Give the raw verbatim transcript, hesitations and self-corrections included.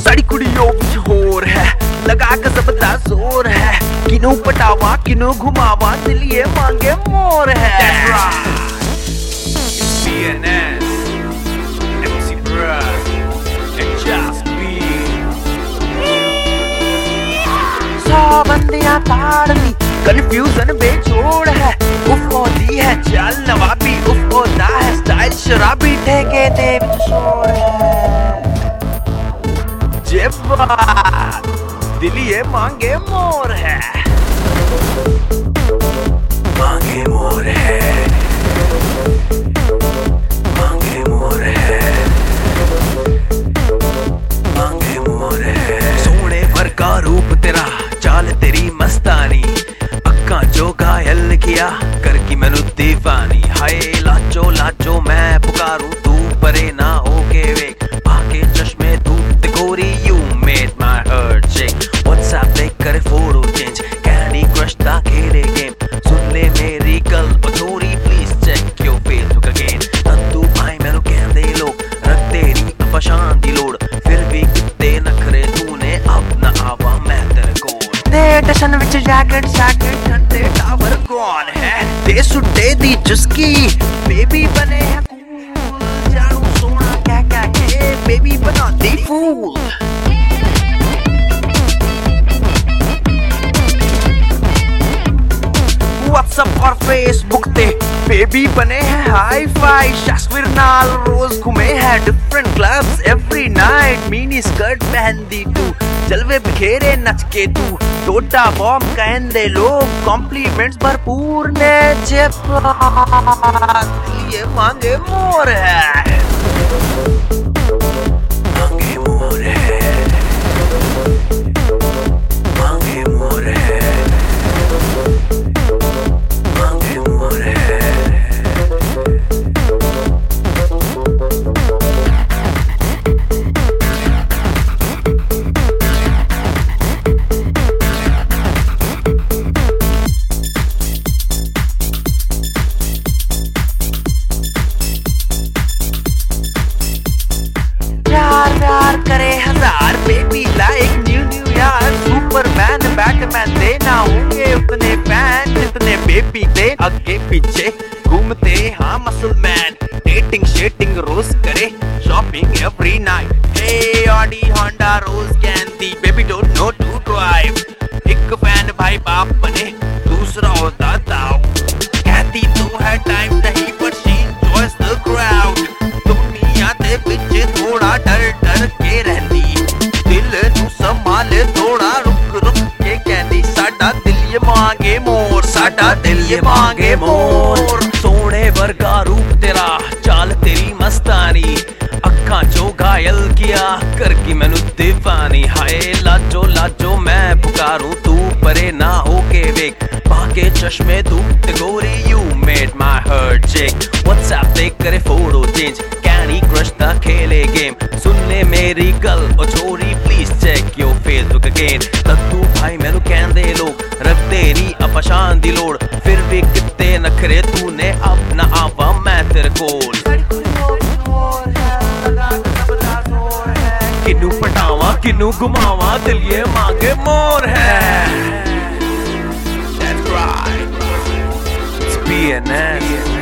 साड़ी कुड़ियों कुछ होर है, लगा के सबदा जोर है, किनू पटावा किनू घुमावा दिल ये मांगे मोर है। That's right. It's B N S, M C Bruh, and Just B. सौ बंदियां ताड़ ली, कंफ्यूजन बेजोड़ है, उफ होती है चल नवाबी, उफ होता है स्टाइल शराबी, ठेके दे विच शोर है। जेबा दिल ये मांगे मोर है, मांगे मोर है, मांगे मोर है, मांगे मोर है। सोने पर का रूप तेरा, चाल तेरी मस्तानी, अक्का जो घायल किया करकी मैनू दीवानी। हाय लाचो लाचो मैं पुकारूं, तू परे ना होके वेख, पाके चश्मे धूप ते गोरी, you made my heart shake. WhatsApp ले करे फोटो चेंज, कैंडी क्रश दा खेले गेम, सुन ले मेरी गल ओ छोरी please check your Facebook again. तू भाई मैनू कहंदे लोग रख तेरी अपशान दी लोड़, फिर भी किते नखरे तूने अब ना आवा मैं तेरे कोल। ते टशन विच जैकेट जैकेट ठंडे टावर कौन है, ते सुट्टे दी चुस्की बेबी बने है कूल, जानू सोना क्या क्या के बेबी बना दी फूल। व्हाट्सएप और फेसबुक ते बेबी बने हैं हाई फाई, शख्सवीर नाल रोज घूमे हैं different clubs every night, mini skirt पहनदी तू, जलवे बिखेरे नच के तू, टोटा बॉम्ब कहंदे लोग, कॉम्प्लीमेंट्स भरपूर ने, जेबा ये मांगे मोर है, मांगे मोर है, मांगे मोर है, मांगे मोर है। प्यार प्यार करे हजार बेबी लाइक न्यू न्यू यार, सुपरमैन बैटमैन दे ना होंगे उतने फैन जितने बेबी दे, आगे पीछे घूमते हाँ मसल मैन, डेटिंग शेटिंग रोज करे, शॉपिंग एवरी नाइट, ए ऑडी होंडा रोज candy, baby don't know to drive, एक फैन भाई बाप बने दूसरा होता दाऊ, कहती तू है टाइम नहीं पर शी एंजॉयज द क्राउड, दुनिया दे पिछे थोड़ा डर डर के रहती, दिल नू संभाले थोड़ा रुक रुक के कहती, साडा दिल ये मांगे मोर, साडा दिल ये मांगे मोर। सोने वर्गा रूप तेरा, चाल तेरी मस्तानी, अक्खा जो घायल किया करकी मैनू दीवानी। हाय लाजो लाजो मैं पुकारूं, तू परे ना होके वेख, पाके चश्मे धूप ते गोरी, you made my heart shake. WhatsApp पे करे फोटो चेंज, कैंडी क्रश दा खेले गेम, सुन ले मेरी गल ओ छोरी please check your Facebook again. तू भाई मैनू कहंदे लोग रख तेरी अपशान दी लोड़, फिर भी किते नखरे तूने अब ना आवा मैं तेरे कोल। किनू पटावा किनू घुमावा दिल ये मांगे मोर है। That's right. It's B N S.